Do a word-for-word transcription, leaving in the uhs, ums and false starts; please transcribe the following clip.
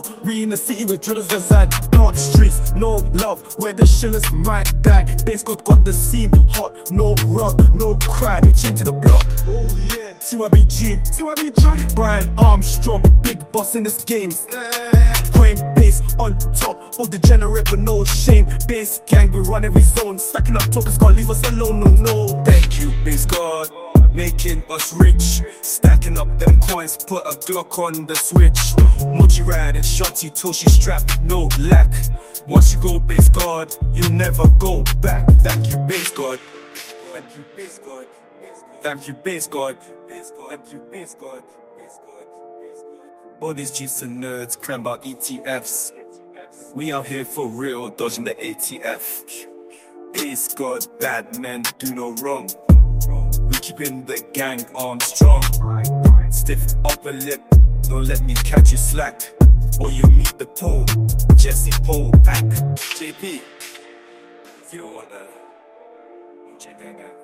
Yo, we in the city with drillers reside. Dark streets, no love, where the shillers might die. Base God got the scene hot, no rug, no cry. We chain to the block. Oh yeah, T Y B G, T Y B G. Brian Armstrong, big boss in this game. Point bass on top of the generate with no shame. Bass gang, we run every zone. Stacking up talkers, can't leave us alone, no, no. Thank you, Base God, making us rich. Stacking up them coins, put a Glock on the switch. Mochi ride and shotty till she strapped, no lack. Once you go Base God, you'll never go back. Thank you, Base God. Thank you, Base God. Thank you, Base God. Thank you, Base God. All these G's and nerds cram about E T Fs. We out here for real, dodging the A T F. Base God, bad men do no wrong. We keeping the gang arm strong. Stiff upper lip, don't let me catch you slack, or you meet the pole, Jesse Pole back. J P, if you wanna, J P.